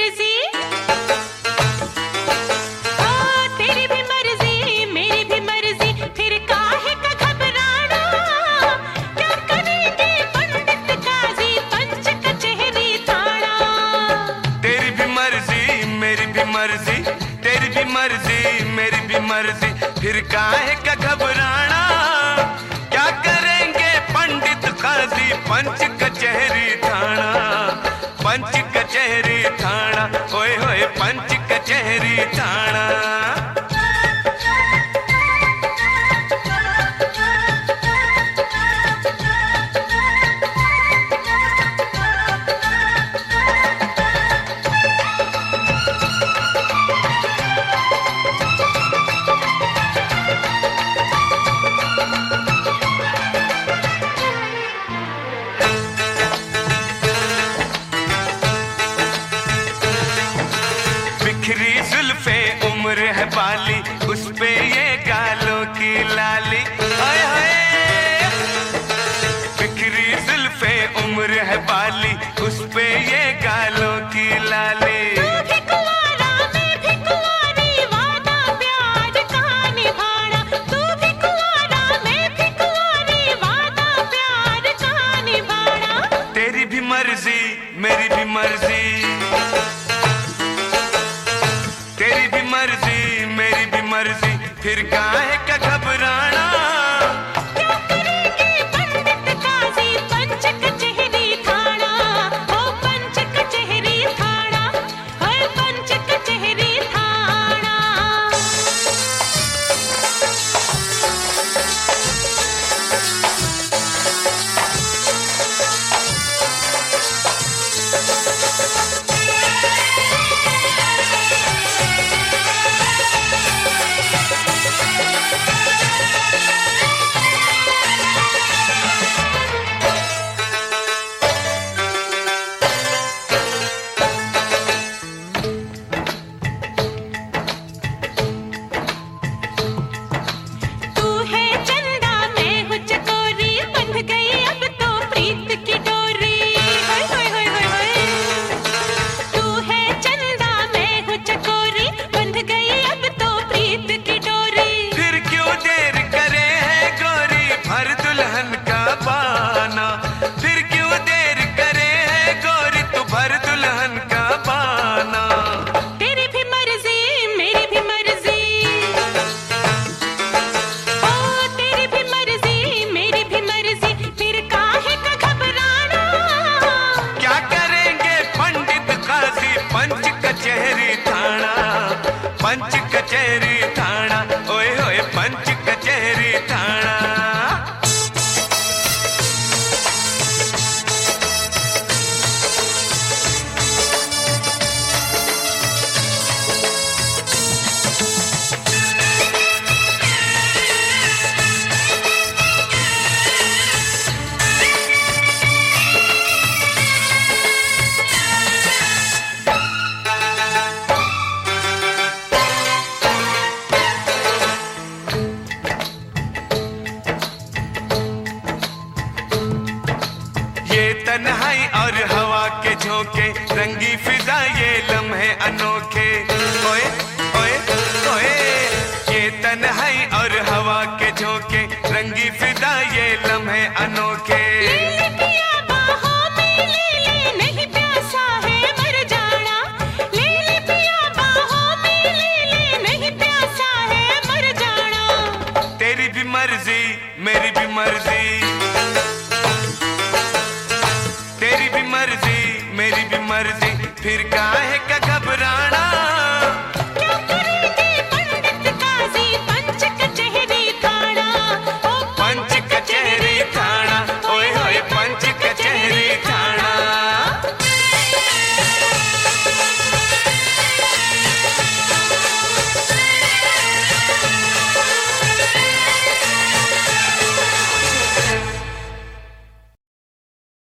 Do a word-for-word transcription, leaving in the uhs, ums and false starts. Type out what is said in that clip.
मर्जी, ओ तेरी भी मर्जी मेरी भी मर्जी, फिर काहे का घबराना। क्या करेंगे पंडित काजी पंच कचहरी थाना। तेरी भी मर्जी मेरी भी मर्जी, तेरी भी मर्जी मेरी भी मर्जी, फिर काहे का घबराना। क्या करेंगे पंडित काजी पंच कचहरी थाना, पंच कचहरी थाना, होए होए पंच कचहरी थाना। बिखरी जुल्फे उम्र है बाली, उस पे ये गालों की लाली। हाय हाय बिखरी जुल्फे उम्र है बाली, उस पे ये गालों की लाली। तू भी कुंवारा मैं भी कुंवारी, वादा प्यार का निभाना। तू भी कुंवारा मैं भी कुंवारी, वादा प्यार का निभाना। तेरी भी मर्जी मेरी भी मर्जी, तेरी भी मर्जी मेरी भी मर्जी, फिर काहे का घबराना। क्या करेंगे पंडित काजी पंच कचहरी थाना, ओ पंच कचहरी थाना, ओए पंच कचहरी थाना। तू है चंदा मैं हूँ चकोरी, बंध गई अब तो प्रीत की डोरी। हाय हाय हाय हाय हाय। तू है चंदा मैं हूँ चकोरी, बंध गई अब तो प्रीत की डोरी। फिर क्यों देर करे है गोरी, भर दुल्हन का बाना। फिर क्यों देर करे है गोरी, तू भर दुल्हन का बाना। तेरी भी मर्जी मेरी भी मर्जी, ओ तेरी भी मर्जी मेरी भी मर्जी, फिर काहे का घबराना। क्या करेंगे पंडित काजी पंच कचहरी थाना, पंच कचहरी थाना, ओए होए पंच कचहरी थाना। ये तन्हाई और हवा के झोंके, रंगी फिजा ये लम्हे अनोखे। ओए ओए ओए ये तन्हाई और हवा के झोंके, रंगी फिजा ये लम्हे अनोखे। ले ले पिया बाहों में ले ले, नहीं प्यासा है मर जाना। ले ले पिया बाहों में ले ले, नहीं प्यासा है मर जाना। तेरी भी मर्जी मेरी भी मर्जी,